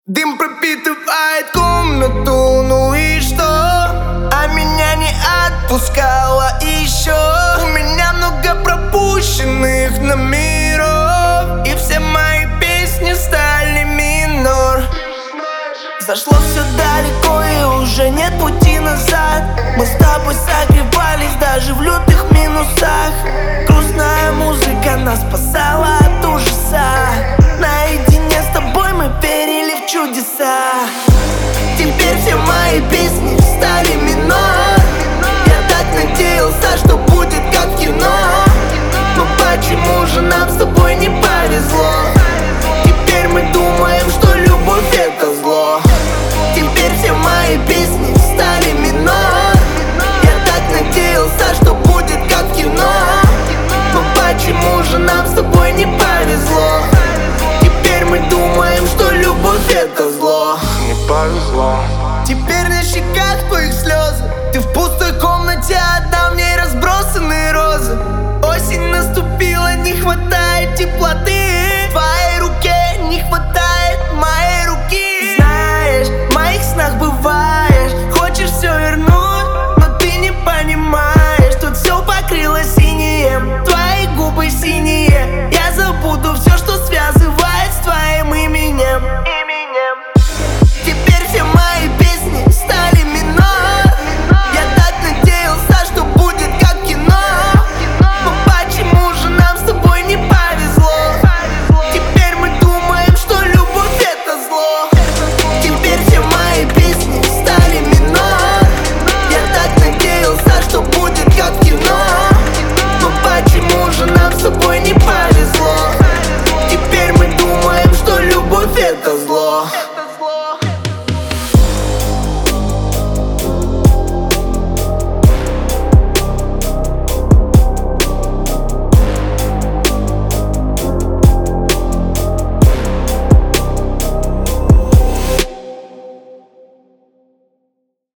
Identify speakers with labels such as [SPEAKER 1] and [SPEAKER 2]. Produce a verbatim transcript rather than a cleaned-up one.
[SPEAKER 1] Дым пропитывает комнату, ну и что? А меня не отпускало еще. У меня много пропущенных номеров, и все мои песни стали минор. Зашло все далеко и уже нет пути назад. Мы с тобой согревались даже в лютых минусах. Грустная музыка нас спасала от ужаса. Наедине с тобой мы верили в чудеса. Теперь все мои песни стали минор. Я так надеялся, что будет как в кино. Но почему же нам с тобой не повезло? Теперь мы думаем, что любовь это зло. Теперь все мои песни стали минор. Я так надеялся, что будет как в кино. Но почему же нам с тобой не повезло? Теперь мы думаем, что любовь это зло.
[SPEAKER 2] Не повезло.
[SPEAKER 1] Теперь на щеках твоих слезы. Ты в пустой комнате одна, в ней разбросаны розы. Осень наступила, не хватает